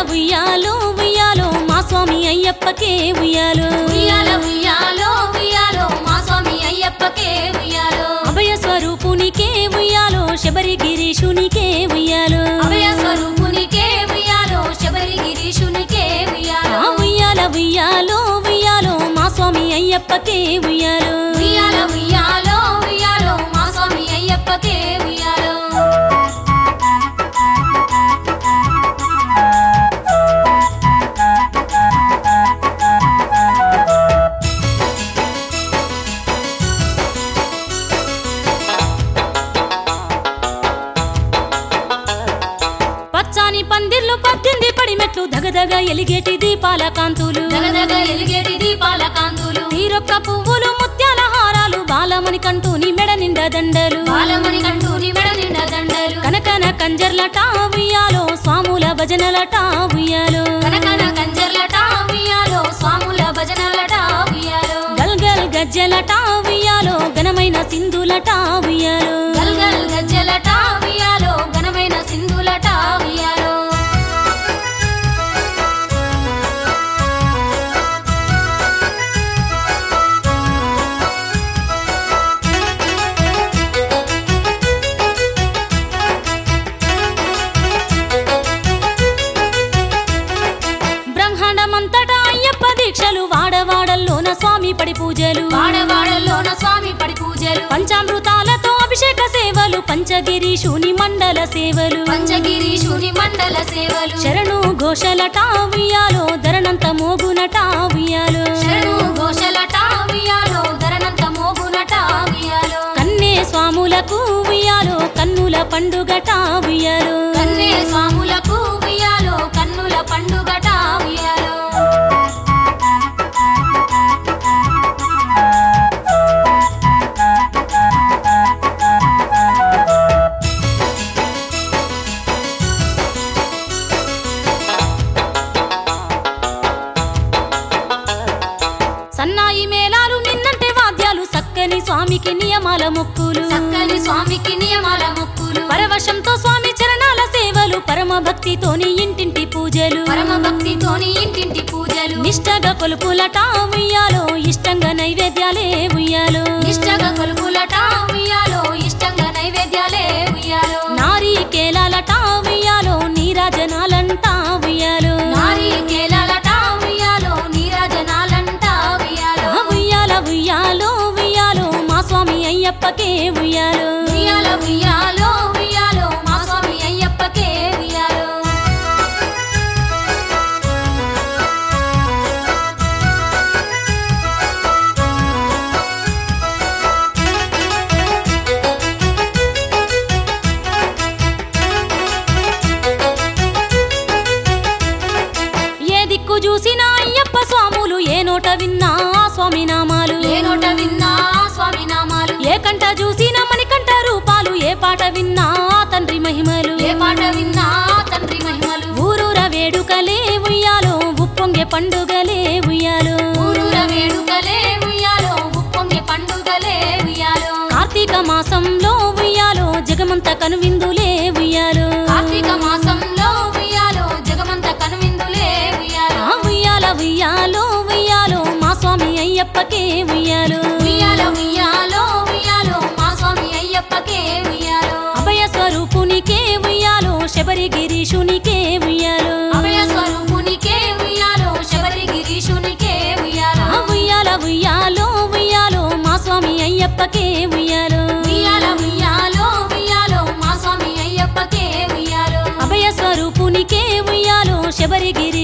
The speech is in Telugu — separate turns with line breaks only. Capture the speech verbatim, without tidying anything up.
ఉయ్యాలో ఉయ్యాలో మా స్వామి అయ్యప్పకే ఉయ్యాలో
ఉయ్యాల ఉయ్యాలో ఉయ్యాలో మా స్వామి అయ్యప్పకే ఉయ్యాలో
అభయ స్వరూపునికే ఉయ్యాలో శబరి గిరీశునికే ఉయ్యాలో
అభయ స్వరూపునికే ఉయ్యాలో శబరి గిరీశునికే ఉయ్యాలో
ఉయ్యాల ఉయ్యాలో ఉయ్యాలో మా స్వామి అయ్యప్పకే ఉయ్యాలో
ఉయ్యాల ఉయ్యాలో ఉయ్యాలో మా స్వామి అయ్యప్పకే ఉయ్యాలో
పచ్చాని పందిర్లు పద్దెనిమిది పడిమెట్లు దగదగ ఎలిగేటి దీపాల కాంతులు
దగదగ ఎలిగేటి దీపాల కాంతులు
తీరొక్క పువ్వులు ముత్యాల హారాలు బాలమణి కంటూని మెడ నిండా దండలు
బాలమణి కంటూని మెడ నిండా దండలు
కనకన కంజర్లట ఉయ్యాలో స్వాముల భజనలట ఉయ్యాలో
కనకన కంజర్లట ఉయ్యాలో స్వాముల భజనలట ఉయ్యాలో
గల్గల్ గజ్జలట ఉయ్యాలో ఘనమైన సింధులట ఉయ్యాలో
గల్గల్ గజ్జలట ఉయ్యాలో ఘనమైన సింధులట ఉయ్యాలో
బ్రహ్మాండమంతటా అయ్యప్ప దీక్షలు వాడవాడల్లోన స్వామి పడి పూజలు
వాడవాడల్లోన స్వామి పడి పూజలు
పంచామృతాలతో అభిషేక సేవలు పంచగిరీశుని మండల సేవలు
పంచగిరీశుని మండల సేవలు
శరణు ఘోషలట ఉయ్యాలో ధరణంత మోగునట ఉయ్యాలో
శరణు ఘోషలట ఉయ్యాలో ధరణంత మోగునట ఉయ్యాలో
కన్నే స్వాములకు ఉయ్యాలో కన్నుల పండుగట ఉయ్యాలో
కన్నే స్వాములకు ఉయ్యాలో కన్నుల పండుగట ఉయ్యాలో
సన్నాయి మేళాలు నిన్నంటే వాద్యాలు సక్కని స్వామికి నియమాల మొక్కులు
చక్కని స్వామికి నియమాల మొక్కులు
పరవశంతో స్వామి చరణాల సేవలు పరమ భక్తితోని ఇంటింటి పూజలు
పరమ భక్తితోని ఇంటింటి పూజలు
నిష్టగా కొలుపులట ఉయ్యాలో ఇష్టంగా నైవేద్యాలే ఉయ్యాలో
నిష్టగా కొలుపులట ఉయ్యాలో ఇష్టంగా నైవేద్యాలే ఉయ్యాలో
నారీకేలాలట ఉయ్యాలో నీరాజనాలంట ఉయ్యాలో
నారీకేలాలట ఉయ్యాలో నీరాజనాలంట ఉయ్యాలో
ఉయ్యాల ఉయ్యాలో ఉయ్యాలో మా స్వామి అయ్యప్పకే ఉయ్యాలో
ఉయ్యాల ఉయ్యాలో ఉయ్యాలో మా స్వామి అయ్యప్పకే ఉయ్యాలో
ఏ దిక్కు చూసినా అయ్యప్ప స్వాములు ఏ నోట విన్నా ఆ స్వామి నామాలు
ఏ నోట విన్నా స్వామి నామాలు
ఏ కంట చూసినా మణికంఠ రూపాలు ఏ పాట విన్నా ఆ తండ్రి మహిమలు
ఏ పాట విన్నా తండ్రి మహిమలు
ఊరూర వేడుకలే ఉయ్యాలో ఉప్పొంగే పండుగలే ఉయ్యాలో
ఊరూర వేడుకలే ఉయ్యాలో ఉప్పొంగే పండుగలే ఉయ్యాలో
కార్తీక మాసంలో ఉయ్యాలో జగమంత కనువిందులే ఉయ్యాలో
కార్తీక మాసంలో ఉయ్యాలో జగమంత కనువిందులే ఉయ్యాలో
ఆ ఉయ్యాల ఉయ్యాలో ఉయ్యాలో మా స్వామి అయ్యప్పకే ఉయ్యాలో
ఉయ్యాల ఉయ్యాలో ఉయ్యాలో మా స్వామి అయ్యప్పకే ఉయ్యాలో
అభయ స్వరూపునికే ఉయ్యాలో శబరి గిరీశునికే ఉయ్యాలో
అభయ స్వరూపునికే ఉయ్యాలో శబరి గిరీశునికే ఉయ్యాలో
ఆ ఉయ్యాల ఉయ్యాలో ఉయ్యాలో మా స్వామి అయ్యప్పకే ఉయ్యాలో
ఉయ్యాల ఉయ్యాలో ఉయ్యాలో మా స్వామి అయ్యప్పకే ఉయ్యాలో
అభయ స్వరూపునికే ఉయ్యాలో శబరి గిరి